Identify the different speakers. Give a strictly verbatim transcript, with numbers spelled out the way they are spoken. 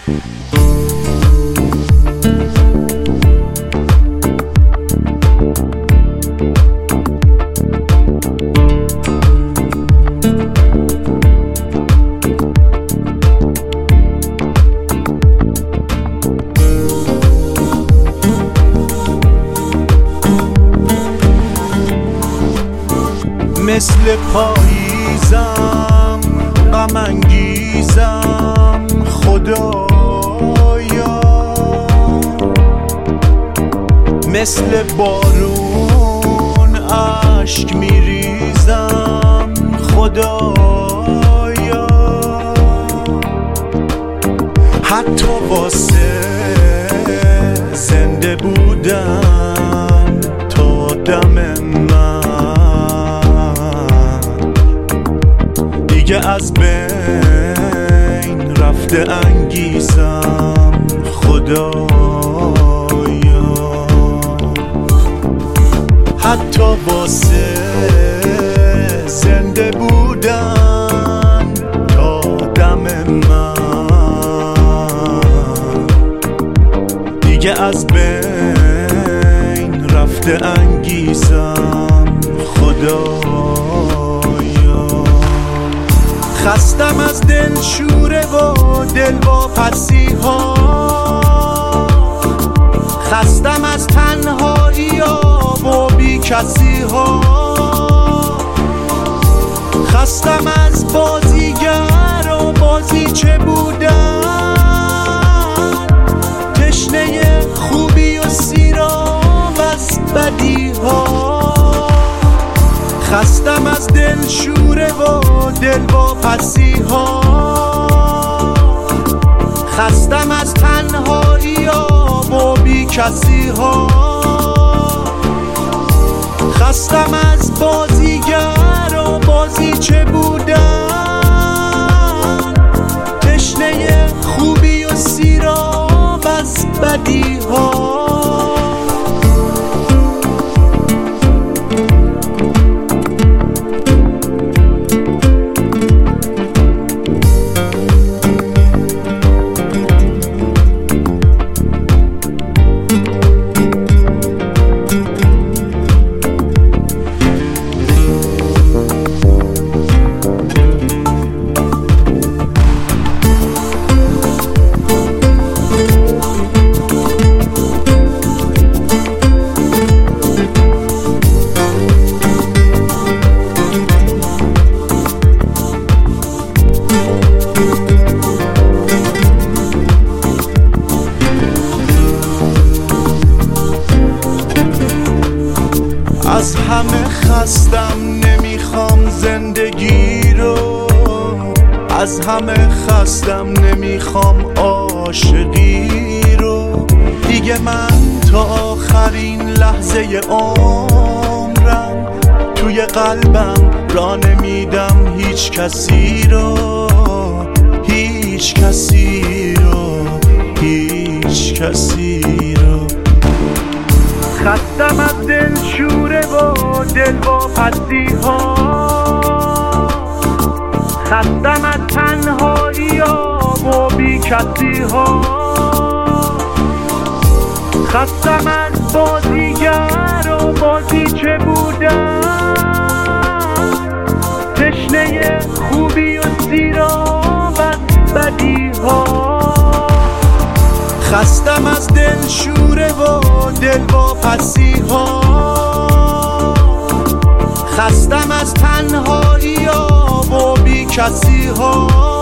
Speaker 1: مثل پاییزم غم انگیزم خدایا، مثل بارون اشک میریزم خدایا، حتی واسه زنده بودن تا دم من دیگه از بین رفته انگیزم خدایا، حتی واسه زنده بودن تا دم من دیگه از بین رفته انگیزم خدایا. خستم از دل شوره و دل واپسی ها، خستم از تنهایی ها و بی کسی ها، خستم از بازیگر و بازیچه بودن، تشنه خوبی و سیراب از بدی ها. خستم از دل شوره و دل واپسی ها، خستم از تنهایی ها و بی کسی ها، خستم از بازیگر و بازیچه بودن، تشنه خوبی و سیراب از بدی ها. از همه خستم نمیخوام زندگی رو، از همه خستم نمیخوام عاشقی رو، دیگه من تا آخرین لحظه عمرم توی قلبم را نمیدم هیچ کسی رو، هیچ کسی رو، هیچ کسی رو. خستم از دل شوره و دل واپسی ها، خستم از تنهایی ها و بی کسی ها، خستم از بازیگر و بازیچه بودن، تشنه خوبی و سیراب از بدی ها. خستم از دل شوره و دل واپسی ها، خستم از تنهایی ها و بی کسی ها،